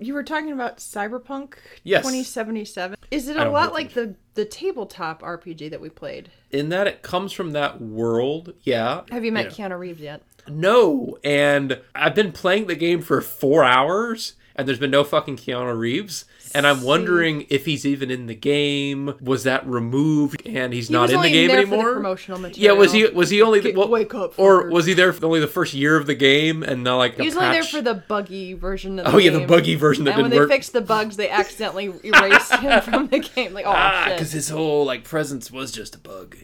You were talking about Cyberpunk Yes. 2077. Is it I a don't lot know. like the tabletop RPG that we played? In that it comes from that world, yeah. Have you met Keanu Reeves yet? No, and I've been playing the game for 4 hours, and there's been no fucking Keanu Reeves. And I'm wondering if he's even in the game. Was that removed and he's not in the game there anymore? For the promotional material. Yeah, was he only wake up? or was he there for only the first year of the game and not like he was a only patch? there for the buggy version of the game. Oh yeah, the buggy version that and didn't when work. they fixed the bugs, they accidentally erased him from the game. Like, oh shit. Because his whole like presence was just a bug.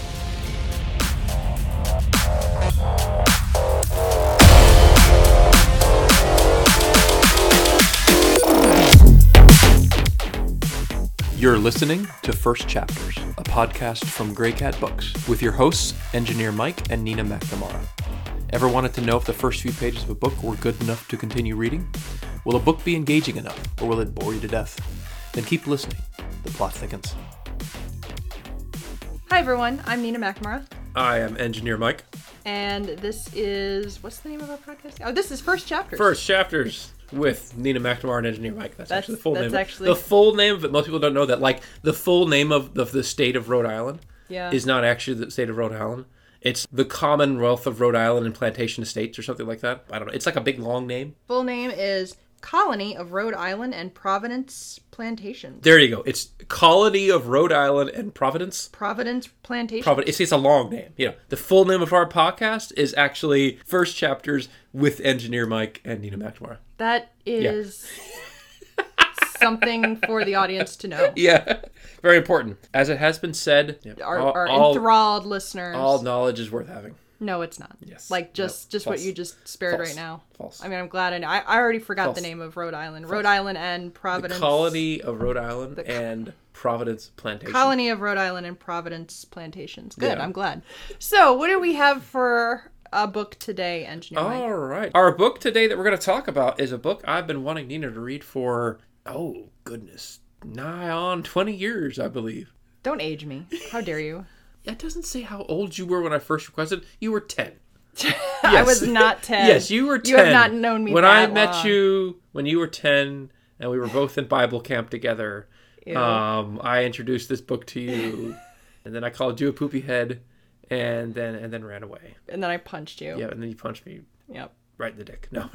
You're listening to First Chapters, a podcast from Grey Cat Books, with your hosts, Engineer Mike and Nina McNamara. Ever wanted to know if the first few pages of a book were good enough to continue reading? Will a book be engaging enough, or will it bore you to death? Then keep listening. The plot thickens. Hi everyone, I'm Nina McNamara. I am Engineer Mike. And this is, what's the name of our podcast? Oh, this is First Chapters. First Chapters with Nina McNamara and Engineer Mike. That's actually the full name. Actually... The full name of it, most people don't know that, like, the full name of the state of Rhode Island is not actually the state of Rhode Island. It's the Commonwealth of Rhode Island and Plantation Estates or something like that. I don't know. It's like a big, long name. Full name is Colony of Rhode Island and Providence Plantations. There you go. It's Colony of Rhode Island and Providence. Providence Plantations. It's a long name. You know, the full name of our podcast is actually First Chapters with Engineer Mike and Nina McNamara. That is something for the audience to know. Yeah, very important. As it has been said, Our enthralled listeners. All knowledge is worth having. No, it's not. Yes. Like, just what you just spared False. right now. False. I mean, I'm glad I know. I already forgot False. the name of Rhode Island. False. Rhode Island and Providence. The Colony of Rhode Island and Providence Plantation. Colony of Rhode Island and Providence Plantations. Good, Yeah. I'm glad. So, what do we have for a book today, Engineer Mike? All right. Our book today that we're going to talk about is a book I've been wanting Nina to read for, oh, goodness, nigh on 20 years, I believe. Don't age me. How dare you? It doesn't say how old you were when I first requested. You were 10. I was not 10. Yes, you were 10. You have not known me when that I met long. you when you were 10 and we were both in Bible camp together. Ew. I introduced this book to you, and then I called you a poopy head, and then ran away. And then I punched you. Yeah, and then you punched me Yep. right in the dick. No.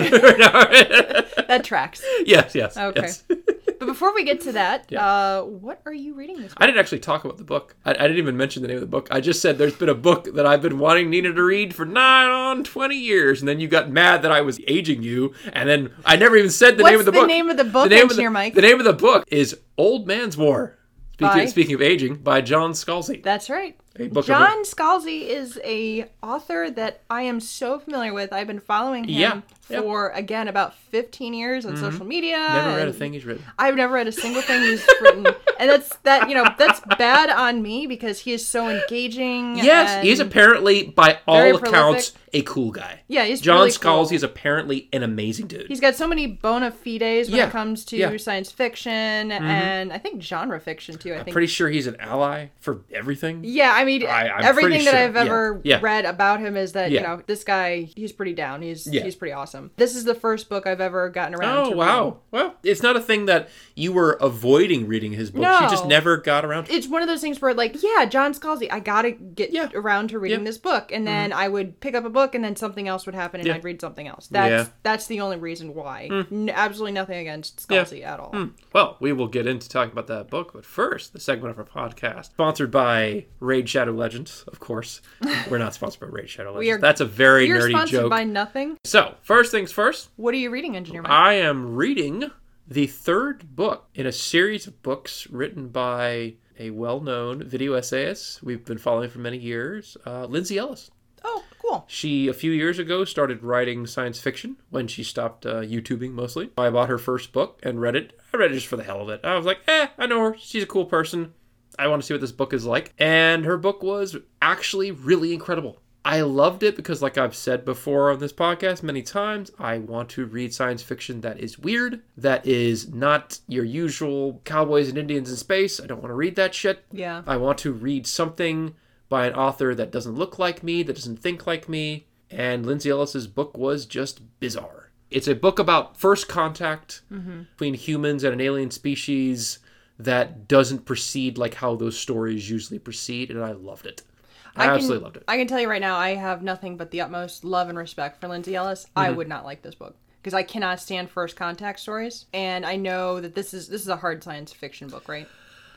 That tracks. Yes. Okay. Yes. But before we get to that, Yeah. what are you reading this week? I didn't actually talk about the book. I didn't even mention the name of the book. I just said there's been a book that I've been wanting Nina to read for nigh on 20 years. And then you got mad that I was aging you. And then I never even said the name of the book. What's the name of the book, Engineer Mike? The name of the book is Old Man's War. By? Speaking of aging, by John Scalzi. That's right. A book John Scalzi is a author that I am so familiar with. I've been following him for, again, about 15 years on social media. Never read a thing he's written. I've never read a single thing he's written. And that's bad on me because he is so engaging. Yes, and he's apparently, by all very accounts, prolific. A cool guy. Yeah, he's John really Scalzi cool. is apparently an amazing dude. He's got so many bona fides when it comes to Yeah. science fiction and I think genre fiction too. I'm pretty sure he's an ally for everything. Yeah, I mean, I'm everything pretty that sure. I've ever Yeah. read about him is that, Yeah. you know, this guy, he's pretty down. He's Yeah. pretty awesome. This is the first book I've ever gotten around to Oh, wow. reading. Well, it's not a thing that you were avoiding reading his books. No. You just never got around to it. It's one of those things where, like, yeah, John Scalzi, I gotta get Yeah. around to reading Yeah. this book. And then I would pick up a book and then something else would happen and Yeah. I'd read something else. Yeah. That's the only reason why. Absolutely nothing against Scalzi at all. Well, we will get into talking about that book, but first, the segment of our podcast, sponsored by Raid Shadow Legends, of course. We're not sponsored by Raid Shadow Legends. That's a very You're nerdy sponsored joke. by nothing. So, first things first, What are you reading, Engineer Mike? I am reading the third book in a series of books written by a well-known video essayist we've been following for many years, Lindsay Ellis. Oh, cool. She, a few years ago, started writing science fiction when she stopped YouTubing mostly. I bought her first book and read it. I read it just for the hell of it. I was like, I know her. She's a cool person. I want to see what this book is like. And her book was actually really incredible. I loved it because, like I've said before on this podcast many times, I want to read science fiction that is weird, that is not your usual cowboys and Indians in space. I don't want to read that shit. Yeah. I want to read something by an author that doesn't look like me, that doesn't think like me. And Lindsay Ellis's book was just bizarre. It's a book about first contact between humans and an alien species that doesn't proceed like how those stories usually proceed, and I loved it. I absolutely loved it. I can tell you right now, I have nothing but the utmost love and respect for Lindsay Ellis. I would not like this book because I cannot stand first contact stories, and I know that this is a hard science fiction book, right?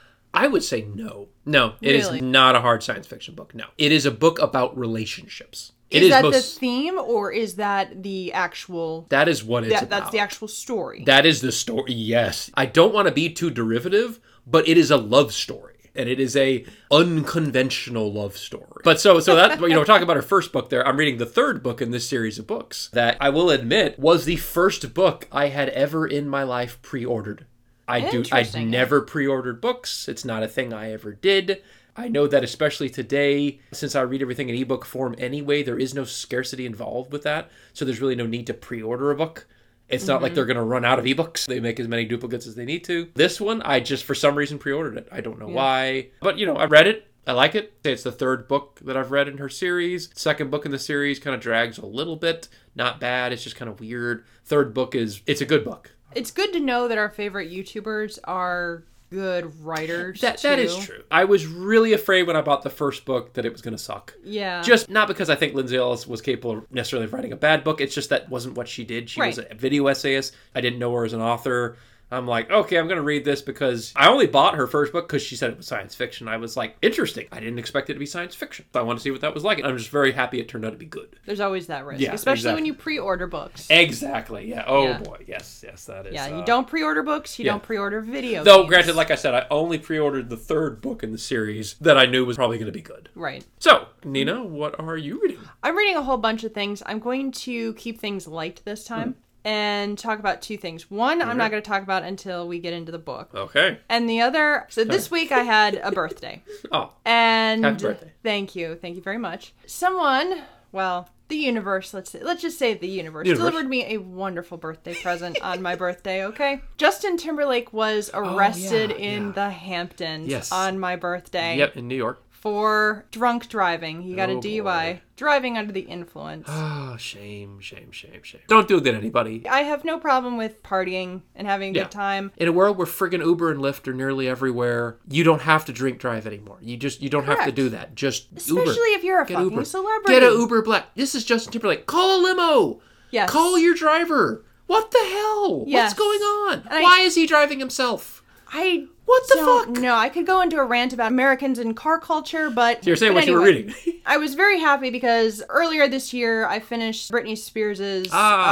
I would say no. No, it is not a hard science fiction book. No. It is a book about relationships. Is that the theme, or is that the actual... That is what it's about. That's the actual story. That is the story, yes. I don't want to be too derivative, but it is a love story. And it is a unconventional love story. But so that, we're talking about our first book there. I'm reading the third book in this series of books that I will admit was the first book I had ever in my life pre-ordered. I'd never pre-ordered books. It's not a thing I ever did. I know that especially today, since I read everything in ebook form anyway, there is no scarcity involved with that. So there's really no need to pre-order a book. It's not like they're going to run out of ebooks. They make as many duplicates as they need to. This one, I just, for some reason, pre-ordered it. I don't know why. But, I read it. I like it. It's the third book that I've read in her series. Second book in the series kind of drags a little bit. Not bad. It's just kind of weird. Third book it's a good book. It's good to know that our favorite YouTubers are good writers. That is true. I was really afraid when I bought the first book that it was going to suck. Yeah. Just not because I think Lindsay Ellis was capable of necessarily writing a bad book. It's just that wasn't what she did. She was a video essayist. I didn't know her as an author. I'm like, okay, I'm going to read this because I only bought her first book because she said it was science fiction. I was like, interesting. I didn't expect it to be science fiction. I want to see what that was like. And I'm just very happy it turned out to be good. There's always that risk, especially when you pre-order books. Exactly. Yeah. Oh, boy. Yes, that is. Yeah, you don't pre-order books. You don't pre-order video Though, games. granted, like I said, I only pre-ordered the third book in the series that I knew was probably going to be good. Right. So, Nina, what are you reading? I'm reading a whole bunch of things. I'm going to keep things light this time. And talk about two things. One, I'm not going to talk about until we get into the book. Okay. And the other, so this week I had a birthday. Oh. And happy birthday. Thank you very much. Someone, the universe, let's just say the universe delivered me a wonderful birthday present on my birthday, okay? Justin Timberlake was arrested in the Hamptons on my birthday. Yep, in New York. For drunk driving. He got a DUI. Boy. Driving under the influence. Oh, shame. Don't do that, anybody. I have no problem with partying and having a good time. In a world where friggin' Uber and Lyft are nearly everywhere, you don't have to drink drive anymore. You don't have to do that. Just Especially Uber. If you're a fucking Uber. celebrity. Get an Uber Black. This is Justin Timberlake. Call a limo. Yes. Call your driver. What the hell? Yes. What's going on? Why is he driving himself? What the fuck? No, I could go into a rant about Americans and car culture, but... So you're saying what you were reading. I was very happy because earlier this year, I finished Britney Spears'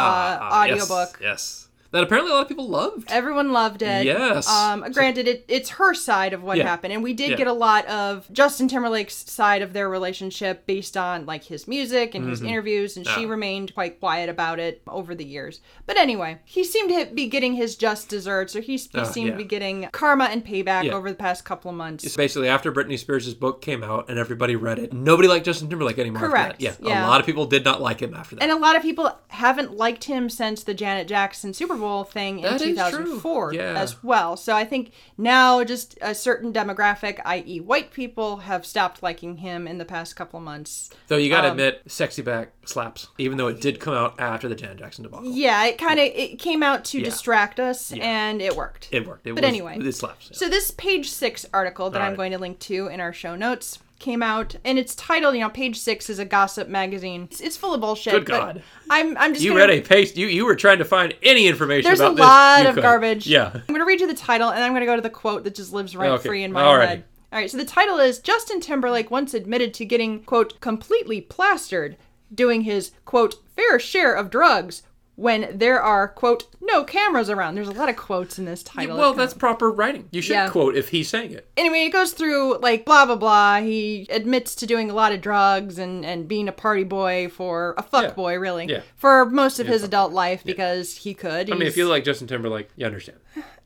audiobook. Yes. That apparently a lot of people loved. Everyone loved it. Yes. Granted, it's her side of what happened, and we did get a lot of Justin Timberlake's side of their relationship based on like his music and his interviews, and she remained quite quiet about it over the years. But anyway, he seemed to be getting his just desserts, or he seemed to be getting karma and payback over the past couple of months. It's basically after Britney Spears' book came out and everybody read it, nobody liked Justin Timberlake anymore. Correct. After that. Yeah. A lot of people did not like him after that. And a lot of people haven't liked him since the Janet Jackson Super Bowl thing in 2004 as well. So I think now just a certain demographic, i.e. white people, have stopped liking him in the past couple of months. Though you gotta admit, Sexy Back slaps, even though it did come out after the Janet Jackson debacle. Yeah, it came out to distract us, and it worked. Anyway, it slaps. Yeah. So this page 6 article that I'm going to link to in our show notes came out, and it's titled, Page 6 is a gossip magazine. It's full of bullshit. Good God. I'm just read a page. You were trying to find any information about this. There's a lot of garbage. Yeah. I'm going to read you the title, and I'm going to go to the quote that just lives rent-free in my head. All right, so the title is, Justin Timberlake once admitted to getting, quote, completely plastered, doing his, quote, fair share of drugs, when there are, quote, no cameras around. There's a lot of quotes in this title. Yeah, well, that's proper writing. You should quote if he's saying it. Anyway, it goes through, like, blah, blah, blah. He admits to doing a lot of drugs and being a party boy for a fuck boy, really. Yeah. For most of his adult life because he could. I mean, if you like Justin Timberlake, you understand.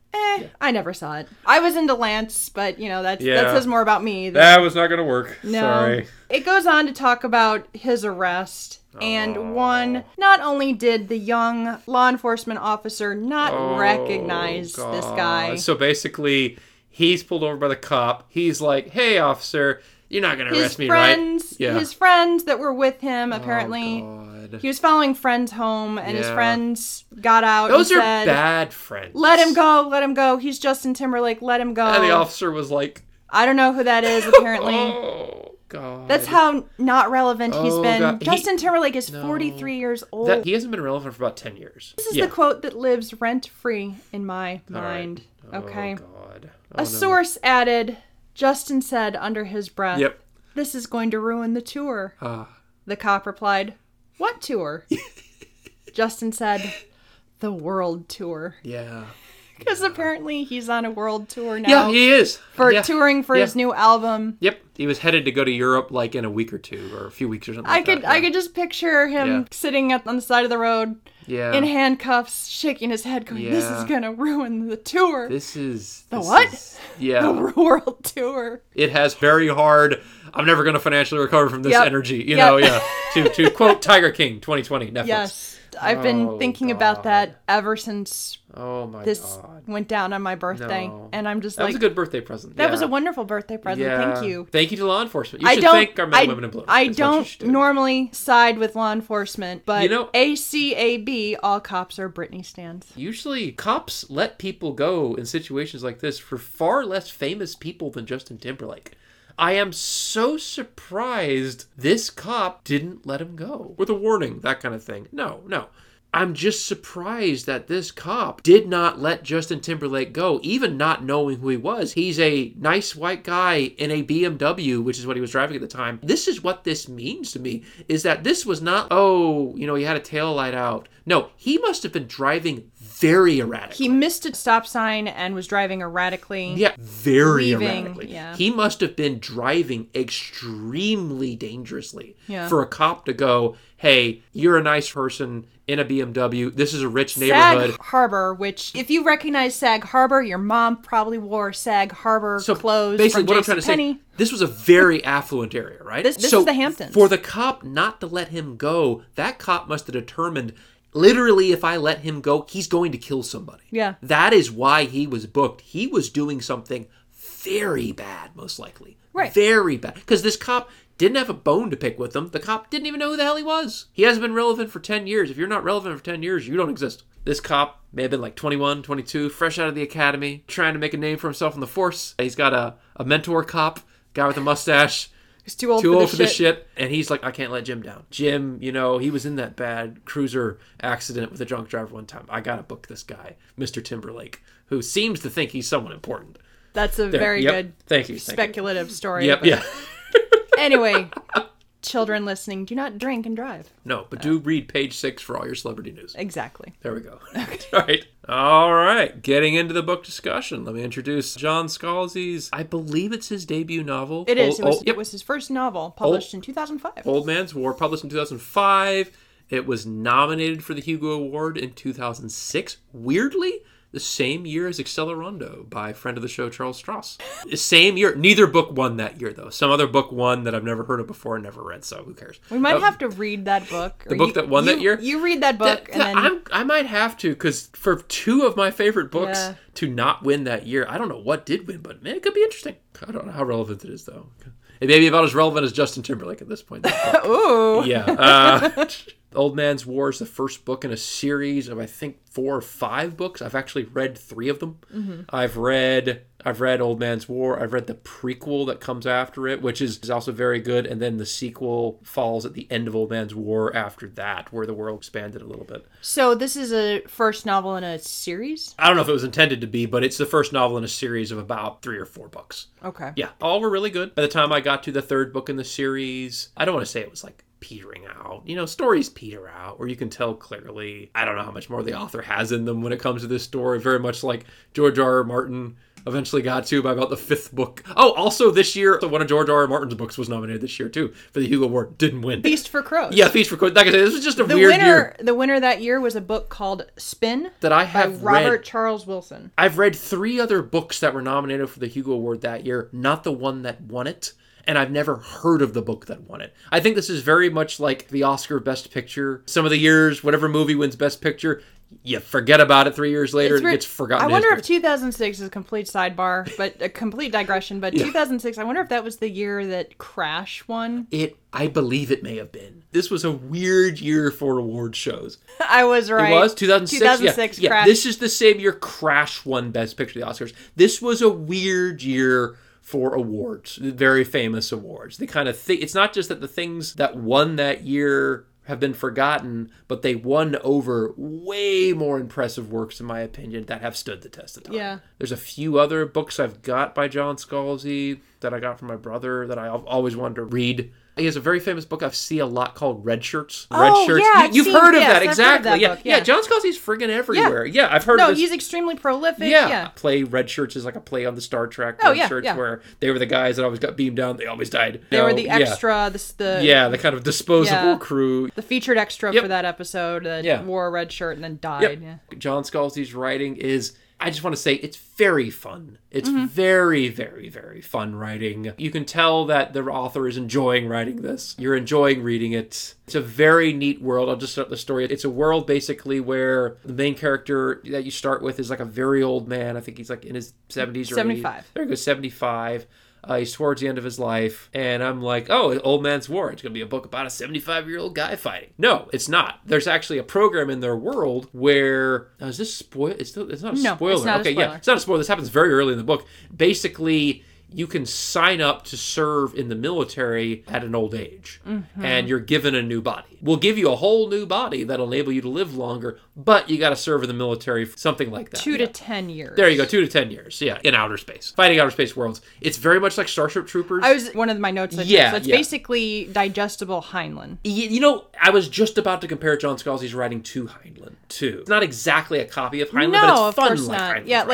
I never saw it. I was into Lance, but, that says more about me. That was not going to work. No. Sorry. It goes on to talk about his arrest. And one, not only did the young law enforcement officer not recognize this guy. So basically, he's pulled over by the cop. He's like, hey, officer, You're not going to arrest me, right? Yeah. His friends that were with him, apparently. Oh, God. He was following friends home, and his friends got out Those and are bad friends. Let him go. He's Justin Timberlake. Let him go. And the officer was like... I don't know who that is, apparently. Oh, God. That's how not relevant he's been. God. Justin Timberlake is 43 years old. He hasn't been relevant for about 10 years. This is the quote that lives rent-free in my mind. Right. Okay. God. A source added, Justin said under his breath, Yep. This is going to ruin the tour. The cop replied, What tour? Justin said, The world tour. Yeah. Because apparently he's on a world tour now. Yeah, he is. Touring for his new album. Yep. He was headed to go to Europe like in a week or two or a few weeks or something I could just picture him sitting on the side of the road in handcuffs, shaking his head, going, This is going to ruin the tour. The world tour. It has very hard... I'm never going to financially recover from this energy. You know, To quote Tiger King, 2020, Netflix. Yes. I've been thinking about that ever since this went down on my birthday. No. And I'm just that was a good birthday present. That was a wonderful birthday present. Yeah. Thank you. Thank you to law enforcement. You should thank our men and women in blue. I don't normally side with law enforcement, but ACAB, all cops are Britney stans. Usually cops let people go in situations like this for far less famous people than Justin Timberlake. I am so surprised this cop didn't let him go. With a warning, that kind of thing. No. I'm just surprised that this cop did not let Justin Timberlake go, even not knowing who he was. He's a nice white guy in a BMW, which is what he was driving at the time. This is what this means to me, is that this was not, he had a tail light out. No, he must have been driving very erratically. He missed a stop sign and was driving erratically. Yeah, very erratically. Yeah. He must have been driving extremely dangerously for a cop to go, hey, you're a nice person in a BMW. This is a rich neighborhood. Sag Harbor, which, if you recognize Sag Harbor, your mom probably wore Sag Harbor clothes basically, from what I'm trying to say, this was a very affluent area, right? This is the Hamptons. For the cop not to let him go, that cop must have determined, literally, if I let him go, he's going to kill somebody. Yeah. That is why he was booked. He was doing something very bad, most likely. Right. Very bad. Because this cop didn't have a bone to pick with him. The cop didn't even know who the hell he was. He hasn't been relevant for 10 years. If you're not relevant for 10 years, you don't exist. This cop may have been like 21, 22, fresh out of the academy, trying to make a name for himself in the force. He's got a mentor cop, guy with a mustache. He's too old for this shit. And he's like, I can't let Jim down. Jim, he was in that bad cruiser accident with a drunk driver one time. I gotta book this guy, Mr. Timberlake, who seems to think he's someone important. That's a very good Thank you. speculative story. Yep, yeah. Anyway, children listening, do not drink and drive. No, but do read page 6 for all your celebrity news. Exactly. There we go. Okay. All right. Getting into the book discussion. Let me introduce John Scalzi's, I believe it's his debut novel. It is. It was his first novel, published in 2005. Old Man's War, published in 2005. It was nominated for the Hugo Award in 2006. Weirdly, the same year as Accelerando by friend of the show, Charles Stross. The same year. Neither book won that year, though. Some other book won that I've never heard of before and never read, so who cares? We might have to read that book. The book that won that year? You read that book, and then... I might have to, because for 2 of my favorite books to not win that year, I don't know what did win, but man, it could be interesting. I don't know how relevant it is, though. It may be about as relevant as Justin Timberlake at this point. Ooh. Yeah. Old Man's War is the first book in a series of, I think, 4 or 5 books. I've actually read 3 of them. Mm-hmm. I've read Old Man's War. I've read the prequel that comes after it, which is also very good. And then the sequel falls at the end of Old Man's War after that, where the world expanded a little bit. So this is a first novel in a series? I don't know if it was intended to be, but it's the first novel in a series of about 3 or 4 books. Okay. Yeah. All were really good. By the time I got to the 3rd book in the series, I don't want to say it was like petering out. Stories peter out where you can tell clearly, I don't know how much more the author has in them when it comes to this story. Very much like George R.R. Martin eventually got to by about the 5th book. Oh, also this year, one of George R.R. Martin's books was nominated this year too for the Hugo Award. Didn't win. Feast for Crows. Yeah, Feast for Crows. Like I said, this was just a weird year. The winner that year was a book called Spin that I have by Robert Charles Wilson. I've read 3 other books that were nominated for the Hugo Award that year, not the one that won it. And I've never heard of the book that won it. I think this is very much like the Oscar Best Picture. Some of the years, whatever movie wins Best Picture, you forget about it 3 years later, it gets forgotten. I wonder if 2006 is a complete sidebar, but a complete digression, but 2006, I wonder if that was the year that Crash won. I believe it may have been. This was a weird year for award shows. I was right. It was 2006. 2006 yeah. Crash. This is the same year Crash won Best Picture at the Oscars. This was a weird year for awards, very famous awards. The kind of thing. It's not just that the things that won that year have been forgotten, but they won over way more impressive works, in my opinion, that have stood the test of time. Yeah. There's a few other books I've got by John Scalzi that I got from my brother that I always wanted to read. He has a very famous book I see a lot called Red Shirts. Red Shirts. Yeah, You've heard of that, I've exactly. heard of that book, yeah, John Scalzi's friggin' everywhere. Yeah, I've heard of this. No, he's extremely prolific. Yeah. Play Red Shirts is like a play on the Star Trek Red Shirts where they were the guys that always got beamed down. They always died. They were the extra. The kind of disposable crew. The featured extra for that episode that wore a red shirt and then died. Yeah. John Scalzi's writing is... I just want to say it's very fun. It's very, very, very fun writing. You can tell that the author is enjoying writing this. You're enjoying reading it. It's a very neat world. I'll just start the story. It's a world basically where the main character that you start with is like a very old man. I think he's like in his 70s or 75. There he goes, 75. He's towards the end of his life, and I'm like, oh, Old Man's War. It's going to be a book about a 75-year-old guy fighting. No, it's not. There's actually a program in their world where... is this spoil? It's not a spoiler. No, it's not a spoiler. It's not a spoiler. This happens very early in the book. Basically... you can sign up to serve in the military at an old age. And you're given a new body. We'll give you a whole new body that'll enable you to live longer, but you got to serve in the military, something like that. 2 to 10 years. There you go, 2 to 10 years, in outer space. Fighting outer space worlds. It's very much like Starship Troopers. One of my notes said so it's basically digestible Heinlein. You know, I was just about to compare John Scalzi's writing to Heinlein, too. It's not exactly a copy of Heinlein, but it's fun like Heinlein. Yeah,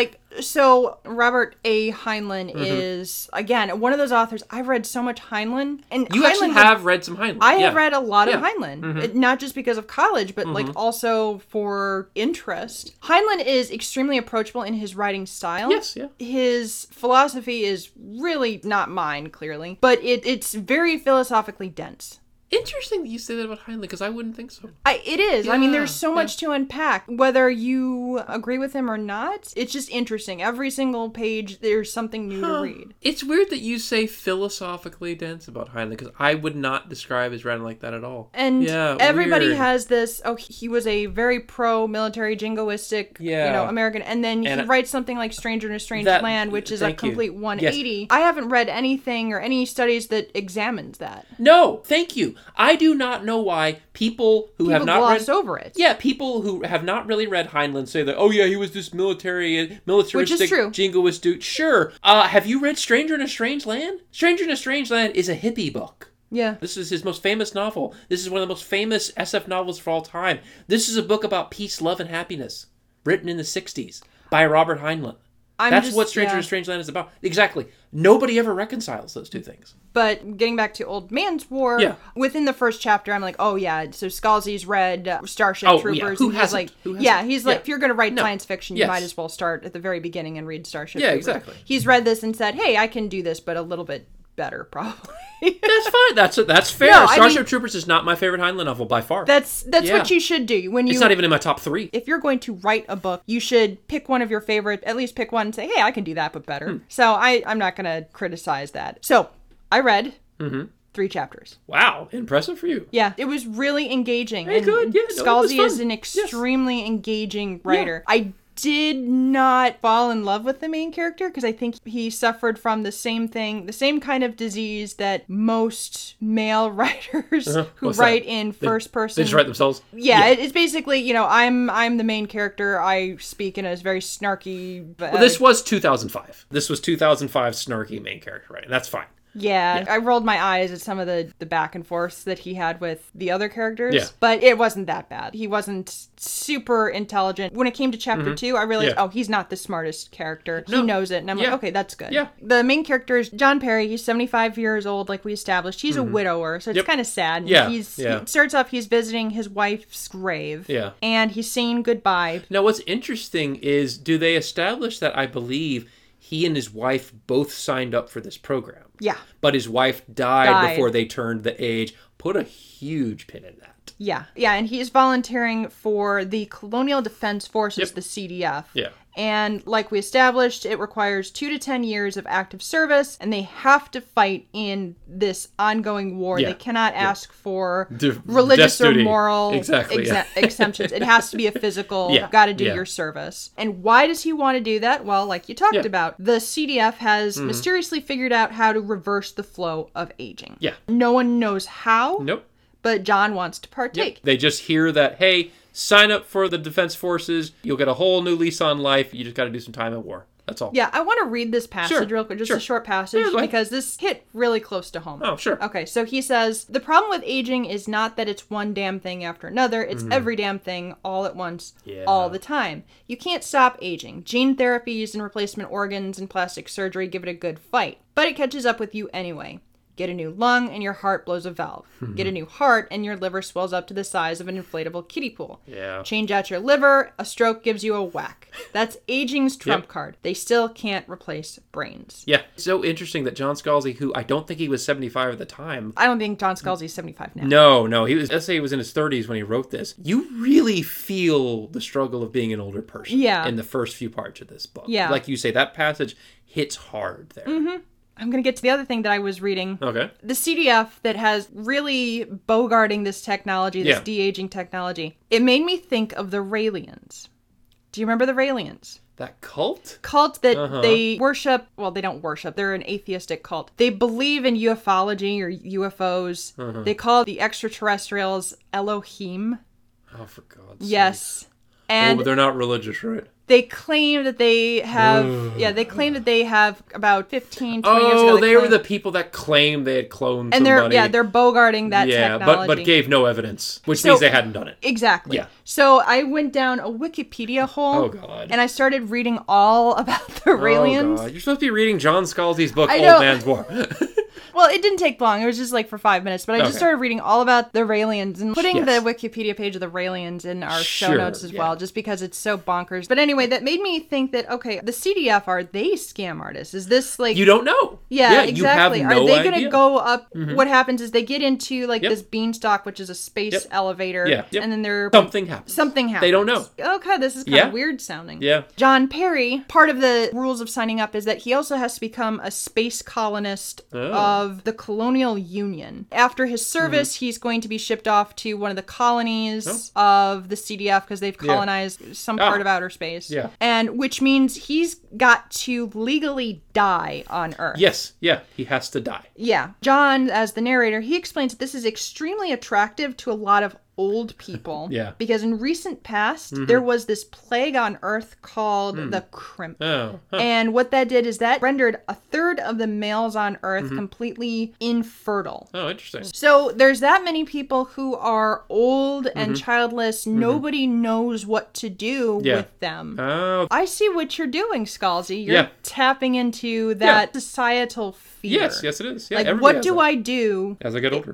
so Robert A. Heinlein is, again, one of those authors. I've read so much Heinlein. And you actually have read some Heinlein. I have read a lot of Heinlein. Not just because of college, but also for interest. Heinlein is extremely approachable in his writing style. Yes, yeah. His philosophy is really not mine, clearly. But it's very philosophically dense. Interesting that you say that about Heinlein, because I wouldn't think so. It is. Yeah, I mean, there's so much to unpack. Whether you agree with him or not, it's just interesting. Every single page, there's something new to read. It's weird that you say philosophically dense about Heinlein, because I would not describe his writing like that at all. And everybody has this, he was a very pro-military, jingoistic, American, and then he writes something like Stranger in a Strange Land, which is a complete 180. Yes. I haven't read anything or any studies that examines that. No, thank you. I do not know why people have not gloss over it. Yeah, people who have not really read Heinlein say that, oh yeah, he was this militaristic, jingoist dude. Sure. Have you read Stranger in a Strange Land? Stranger in a Strange Land is a hippie book. Yeah. This is his most famous novel. This is one of the most famous SF novels of all time. This is a book about peace, love, and happiness, written in the 60s by Robert Heinlein. That's what Stranger in a Strange Land is about. Exactly. Nobody ever reconciles those two things. But getting back to Old Man's War, within the first chapter, I'm like, oh yeah, so Scalzi's read Starship Troopers. Yeah. Who hasn't? He's like, if you're going to write science fiction, you might as well start at the very beginning and read Starship Troopers. Yeah, exactly. He's read this and said, hey, I can do this, but a little bit better, probably. That's fine. That's fair. No, Starship Troopers is not my favorite Heinlein novel by far. That's what you should do. It's not even in my top 3. If you're going to write a book, you should pick one of your favorite, at least pick one and say, hey, I can do that, but better. So I'm not going to criticize that. So I read 3 chapters. Wow. Impressive for you. Yeah. It was really engaging. Hey, good. Yeah, Scalzi is an extremely engaging writer. Yeah. I did not fall in love with the main character because I think he suffered from the same thing, the same kind of disease that most male writers who write in first person. They just write themselves? Yeah. It's basically, I'm the main character. I speak in a very snarky... well, this was 2005. This was 2005 snarky main character writing. That's fine. Yeah, I rolled my eyes at some of the back and forths that he had with the other characters, but it wasn't that bad. He wasn't super intelligent. When it came to chapter 2, I realized, he's not the smartest character. He knows it, and I'm like, okay, that's good. Yeah. The main character is John Perry. He's 75 years old, like we established. He's a widower, so it's kind of sad. Yeah. He starts off, he's visiting his wife's grave, and he's saying goodbye. Now, what's interesting is, do they establish that I believe he and his wife both signed up for this program? Yeah. But his wife died before they turned the age. Put a huge pin in that. Yeah. Yeah, and he's volunteering for the Colonial Defense Forces, the CDF. Yeah. And like we established, it requires 2 to 10 years of active service, and they have to fight in this ongoing war. They cannot ask for religious or moral exemptions. It has to be a physical, got to do your service. And why does he want to do that? Well, like you talked about, the CDF has mysteriously figured out how to reverse the flow of aging. Yeah. No one knows how. Nope. But John wants to partake. Yep. They just hear that, hey, sign up for the Defense Forces. You'll get a whole new lease on life. You just got to do some time at war. That's all. Yeah, I want to read this passage real quick, just a short passage, because this hit really close to home. Oh, sure. Okay, so he says, the problem with aging is not that it's one damn thing after another. It's every damn thing all at once, all the time. You can't stop aging. Gene therapies and replacement organs and plastic surgery give it a good fight, but it catches up with you anyway. Get a new lung and your heart blows a valve. Get a new heart and your liver swells up to the size of an inflatable kiddie pool. Yeah. Change out your liver, a stroke gives you a whack. That's aging's trump card. They still can't replace brains. Yeah. So interesting that John Scalzi, who I don't think he was 75 at the time. I don't think John Scalzi's 75 now. No. Let's say he was in his 30s when he wrote this. You really feel the struggle of being an older person in the first few parts of this book. Yeah. Like you say, that passage hits hard there. I'm going to get to the other thing that I was reading. Okay. The CDF that has really bogarting this technology, this de-aging technology. It made me think of the Raelians. Do you remember the Raelians? That cult? Cult that they worship, well, they don't worship, they're an atheistic cult. They believe in ufology or UFOs. They call the extraterrestrials Elohim. Oh, for God's sake. Yes. And but they're not religious, right? They claim that they have, they claim that they have about 15, 20 years ago. Oh, they were the people that claimed they had cloned and somebody. they're bogarting that technology. but gave no evidence, which means they hadn't done it. Exactly. Yeah. So I went down a Wikipedia hole. Oh, God. And I started reading all about the Raelians. Oh, God. You're supposed to be reading John Scalzi's book, Old Man's War. Well, it didn't take long. It was just like for 5 minutes. But I just started reading all about the Raelians and putting the Wikipedia page of the Raelians in our show notes as well, just because it's so bonkers. But anyway, that made me think that, okay, the CDF, are they scam artists? Is this like... You don't know. Yeah, exactly. You have no Are they going to idea. go up... What happens is they get into like this beanstalk, which is a space elevator. And then they're... Something happens. They don't know. Okay, this is kind of weird sounding. Yeah. John Perry, part of the rules of signing up is that he also has to become a space colonist of the Colonial Union. After his service, he's going to be shipped off to one of the colonies of the CDF because they've colonized some part of outer space. Yeah. And which means he's got to legally die on Earth. Yes. Yeah. He has to die. Yeah. John, as the narrator, he explains that this is extremely attractive to a lot of old people. Because in recent past, there was this plague on Earth called the crimp. And what that did is that rendered a third of the males on Earth completely infertile. Oh, interesting. So there's that many people who are old and childless. Nobody knows what to do with them. Oh. I see what you're doing, Scalzi. You're tapping into that societal fear. Yes, it is. Yeah, like, what do I do as I get older?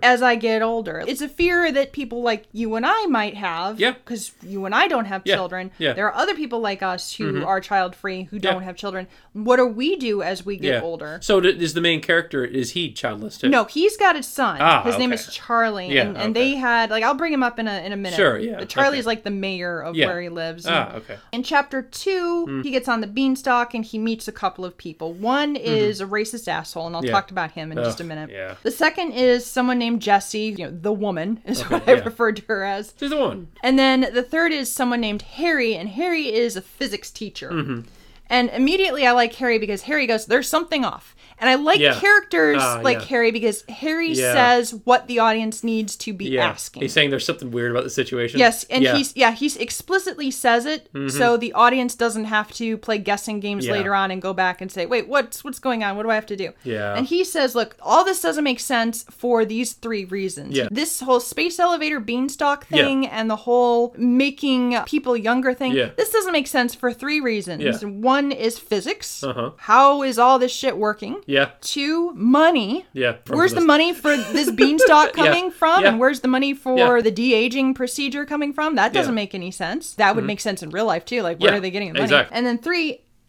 It's a fear that people like you and I might have. Yeah. Because you and I don't have children. Yeah. There are other people like us who are child-free, who don't have children. What do we do as we get older? So is the main character, is he childless too? No, he's got a son. His name is Charlie. Yeah, and they had, like, I'll bring him up in a minute. Sure, yeah. Charlie's like the mayor of where he lives. Okay. In chapter 2, he gets on the beanstalk and he meets a couple of people. One is a racist asshole, and I'll talk about him in just a minute. Yeah. The second is someone named Jessie, the woman is what I referred to her as. She's the one. And then the third is someone named Harry, and Harry is a physics teacher. And immediately I like Harry because Harry goes, there's something off. And I like characters like Harry because Harry says what the audience needs to be asking. He's saying there's something weird about the situation. Yes, and he's explicitly says it so the audience doesn't have to play guessing games later on and go back and say, wait, what's going on? What do I have to do? Yeah. And he says, look, all this doesn't make sense for these 3 reasons. Yeah. This whole space elevator beanstalk thing and the whole making people younger thing, this doesn't make sense for 3 reasons. Yeah. One is physics. How is all this shit working? Yeah. 2, money. Yeah. Where's the money for this beanstalk coming from? And where's the money for the de-aging procedure coming from? That doesn't make any sense. That would make sense in real life too. Like, where are they getting the money? Exactly. And then 3,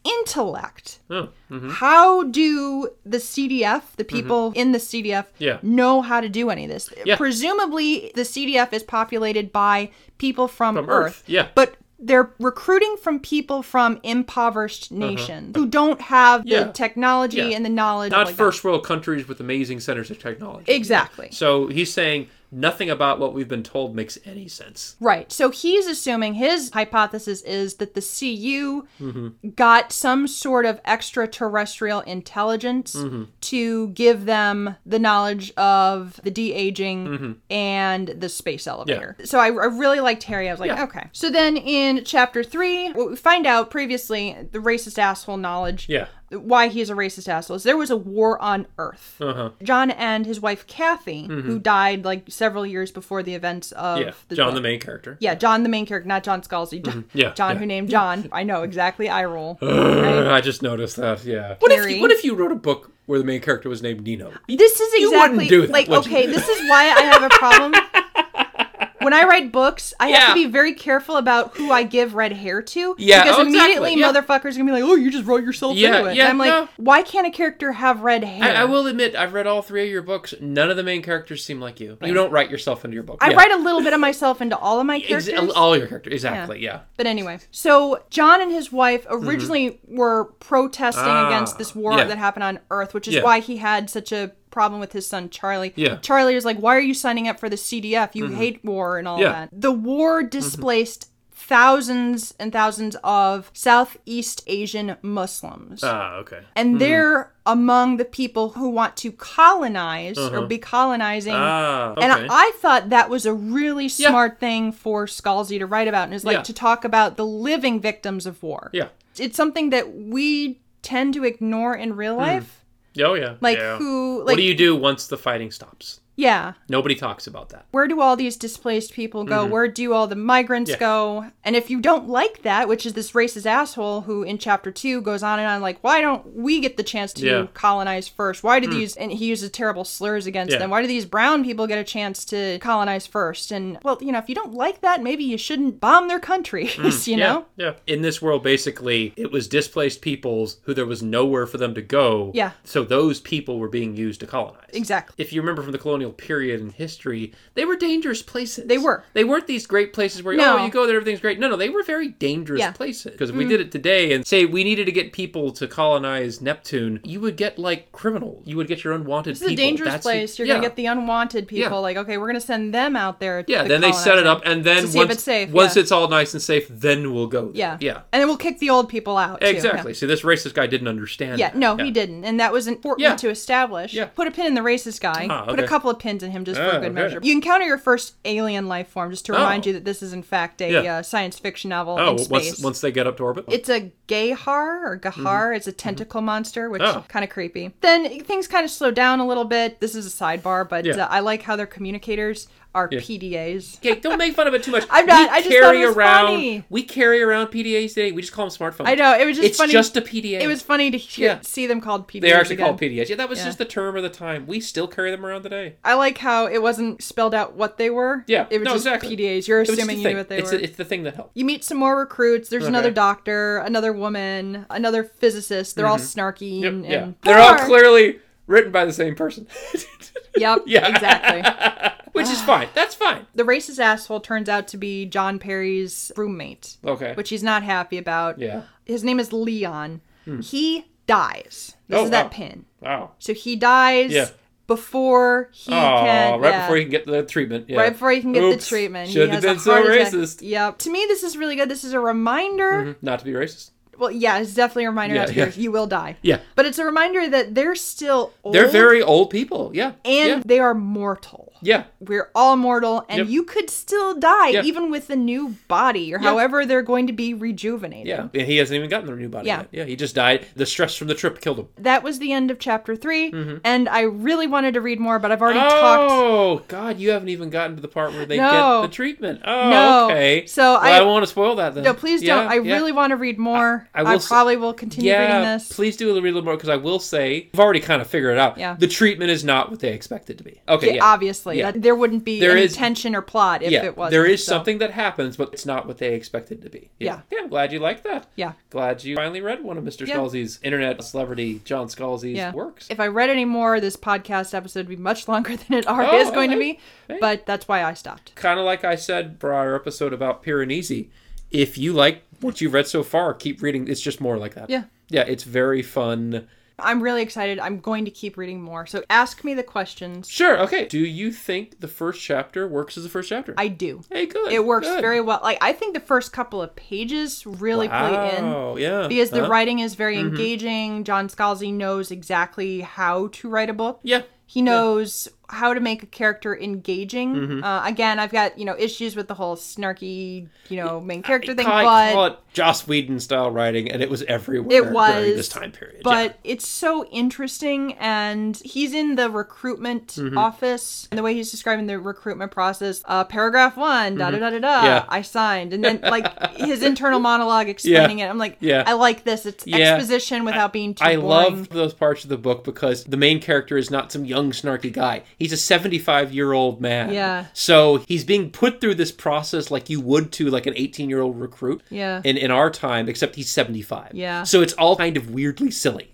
intellect. Oh, mm-hmm. How do the CDF, the people in the CDF, know how to do any of this? Yeah. Presumably, the CDF is populated by people from Earth. Yeah. But they're recruiting from people from impoverished nations who don't have the technology and the knowledge. Not first world countries with amazing centers of technology. Exactly. So he's saying nothing about what we've been told makes any sense. Right. So he's assuming, his hypothesis is that the CU got some sort of extraterrestrial intelligence to give them the knowledge of the de-aging and the space elevator. So I really liked Harry. I was like, okay. So then in chapter 3, what we find out previously, the racist asshole knowledge. Yeah. Why he's a racist asshole is there was a war on Earth. John and his wife Kathy, who died like several years before the events of John, the main character. Yeah, John, the main character, not John Scalzi. John, who named John. I know exactly. Eye roll. Right? I just noticed that. Yeah. What if you wrote a book where the main character was named Nino? This is exactly you wouldn't do that, like okay. This is why I have a problem. When I write books, I have to be very careful about who I give red hair to. Yeah, because immediately motherfuckers are going to be like, oh, you just wrote yourself into it. And I'm like, why can't a character have red hair? I will admit, I've read all 3 of your books. None of the main characters seem like you. Right. You don't write yourself into your book. I write a little bit of myself into all of my characters. All your characters, exactly, yeah. But anyway, so John and his wife originally were protesting against this war that happened on Earth, which is why he had such a problem with his son Charlie. Charlie was like, why are you signing up for the CDF? You hate war and all that. The war displaced thousands and thousands of Southeast Asian Muslims. Okay. And they're among the people who want to colonize or be colonizing. Okay. And I thought that was a really smart thing for Scalzi to write about, and is like to talk about the living victims of war. Yeah. It's something that we tend to ignore in real life. Oh, yeah. Like, who... Like, what do you do once the fighting stops? Yeah. Nobody talks about that. Where do all these displaced people go? Where do all the migrants go? And if you don't like that, which is this racist asshole who in chapter 2 goes on and on like, why don't we get the chance to colonize first? Why do these, and he uses terrible slurs against them, why do these brown people get a chance to colonize first? And, well, you know, if you don't like that, maybe you shouldn't bomb their countries, you know? Yeah. In this world, basically, it was displaced peoples who there was nowhere for them to go. Yeah. So those people were being used to colonize. Exactly. If you remember from the colonial period in history, they were dangerous places. They were. They weren't these great places where, you go there, everything's great. No, they were very dangerous places. Because if we did it today and say we needed to get people to colonize Neptune, you would get, like, criminals. You would get your unwanted people. This is a dangerous place. You're going to get the unwanted people. Like, okay, we're going to send them out there to then they set it up, and then to see if it's safe. Once it's all nice and safe, then we'll go there. Yeah. And then we'll kick the old people out, too. Exactly. See, this racist guy didn't understand that. No, he didn't. And that was important to establish. Put a pin in the racist guy. Put a couple of pins in him just for good measure. You encounter your first alien life form, just to remind you that this is in fact a science fiction novel in space. Once they get up to orbit? It's a Gahar or Gahar. It's a tentacle monster, which is kind of creepy. Then things kind of slow down a little bit. This is a sidebar, but I like how their communicators are PDAs. Okay, don't make fun of it too much. I'm not. I just thought it was funny. We carry around PDAs today. We just call them smartphones. I know. It was just funny. It's just a PDA. It was funny to see them called PDAs. They are actually called PDAs. Yeah, that was just the term of the time. We still carry them around today. I like how it wasn't spelled out what they were. Yeah. It was just PDAs. You're assuming you knew what they were. It's the thing that helped. You meet some more recruits. There's another doctor, another woman, another physicist. They're all snarky. And they're all clearly written by the same person. Yep. Exactly. Which is fine. That's fine. The racist asshole turns out to be John Perry's roommate. Okay. Which he's not happy about. Yeah. His name is Leon. He dies. This is that pin. Wow. So he dies before he can... before he can get the treatment. Yeah. Right before he can get the treatment. Shouldn't have been so racist. Yep. To me, this is really good. This is a reminder... Not to be racist. Well, yeah, it's definitely a reminder not to be racist. You will die. Yeah. But it's a reminder that they're still old. They're very old people. Yeah. And they are mortal. Yeah. We're all mortal, and you could still die, even with a new body, or however they're going to be rejuvenated. Yeah, and he hasn't even gotten the new body yet. Yeah, he just died. The stress from the trip killed him. That was the end of chapter 3, and I really wanted to read more, but I've already talked... Oh, God, you haven't even gotten to the part where they get the treatment. Oh, okay. So I don't want to spoil that then. No, please don't. I really want to read more. I probably will continue reading this. Please do read a little more, because I will say, I've already kind of figured it out. Yeah. The treatment is not what they expect it to be. Okay, Obviously. There wouldn't be any tension or plot if it wasn't. There is something that happens, but it's not what they expect it to be. Yeah, I'm glad you liked that. Yeah. Glad you finally read one of Mr. Scalzi's internet celebrity, John Scalzi's works. If I read any more, this podcast episode would be much longer than it already is going to be, but that's why I stopped. Kind of like I said for our episode about Piranesi, if you like what you've read so far, keep reading. It's just more like that. Yeah. Yeah, it's very fun. I'm really excited. I'm going to keep reading more. So ask me the questions. Sure, okay. Do you think the first chapter works as the first chapter? I do. Hey, good. It works very well. Like, I think the first couple of pages really play in. Yeah. Because the writing is very engaging. John Scalzi knows exactly how to write a book. Yeah. He knows how to make a character engaging. Again, I've got, issues with the whole snarky, main character thing. I call it Joss Whedon style writing, and it was everywhere during this time period. But it's so interesting, and he's in the recruitment office, and the way he's describing the recruitment process, paragraph 1, da-da-da-da-da, I signed. And then, his internal monologue explaining it. I'm like, I like this. It's exposition without being too boring. I love those parts of the book because the main character is not some young, snarky guy. He's a 75-year-old man. Yeah. So he's being put through this process like you would to like an 18-year-old recruit in our time, except he's 75. Yeah. So it's all kind of weirdly silly.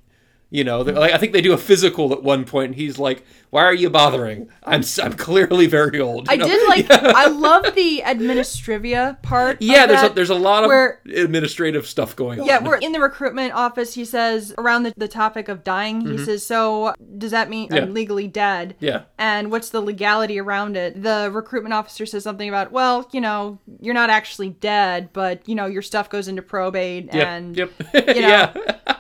I think they do a physical at one point, and he's like, "Why are you bothering? I'm clearly very old." I did like. I love the administrivia part. Yeah, there's a lot of administrative stuff going on. Yeah, we're in the recruitment office. He says around the topic of dying. He says, "So does that mean I'm legally dead?" Yeah. And what's the legality around it? The recruitment officer says something about, "Well, you're not actually dead, but your stuff goes into probate and yeah."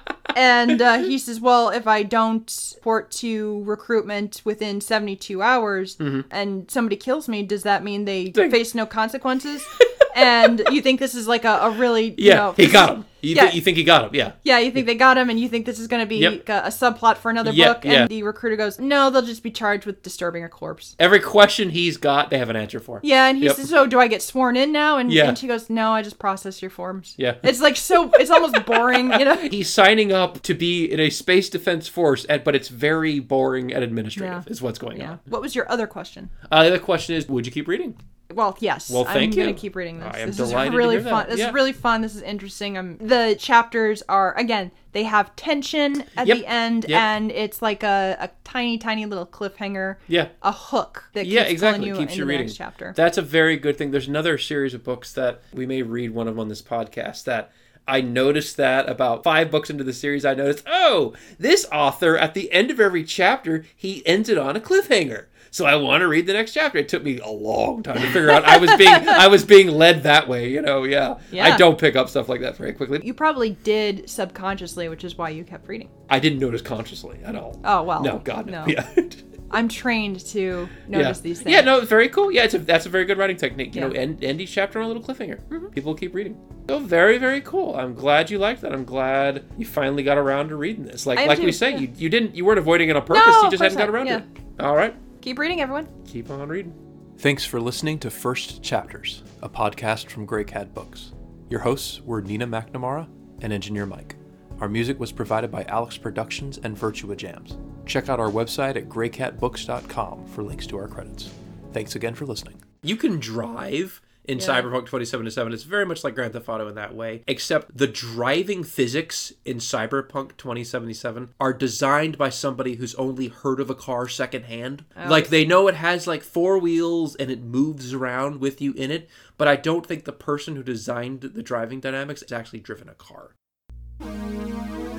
And he says, well, if I don't report to recruitment within 72 hours and somebody kills me, does that mean they face no consequences? And you think this is like a really, he got him. You think he got him, yeah. Yeah, you think they got him, and you think this is going to be a subplot for another book, and the recruiter goes, no, they'll just be charged with disturbing a corpse. Every question he's got, they have an answer for. Yeah, and he says, so do I get sworn in now? And she goes, no, I just process your forms. Yeah. It's like it's almost boring, He's signing up to be in a space defense force, but it's very boring and administrative, is what's going on. What was your other question? The other question is, would you keep reading? Well, yes. Well, thank you. I'm going to keep reading this. I am this delighted is really to hear fun. that. This is really fun. This is interesting. The chapters are, again, they have tension at the end, and it's like a tiny, tiny little cliffhanger. Yeah. A hook that keeps pulling you keeps into you the reading. next chapter. That's a very good thing. There's another series of books that we may read one of on this podcast that I noticed that about 5 books into the series, I noticed, this author, at the end of every chapter, he ends it on a cliffhanger. So I want to read the next chapter. It took me a long time to figure out I was being led that way, I don't pick up stuff like that very quickly. You probably did subconsciously, which is why you kept reading. I didn't notice consciously at all. Oh, well. No, God, no. Yeah. I'm trained to notice these things. Yeah, no, very cool. Yeah, that's a very good writing technique. End each chapter on a little cliffhanger. People keep reading. So very, very cool. I'm glad you liked that. I'm glad you finally got around to reading this. Like we say, you weren't avoiding it on purpose. No, you just hadn't got around to it. All right. Keep reading, everyone. Keep on reading. Thanks for listening to First Chapters, a podcast from Grey Cat Books. Your hosts were Nina McNamara and Engineer Mike. Our music was provided by Alex Productions and Virtua Jams. Check out our website at greycatbooks.com for links to our credits. Thanks again for listening. You can drive in Cyberpunk 2077. It's very much like Grand Theft Auto in that way, except the driving physics in Cyberpunk 2077 are designed by somebody who's only heard of a car secondhand. Like, they know it has like 4 wheels and it moves around with you in it, but I don't think the person who designed the driving dynamics has actually driven a car.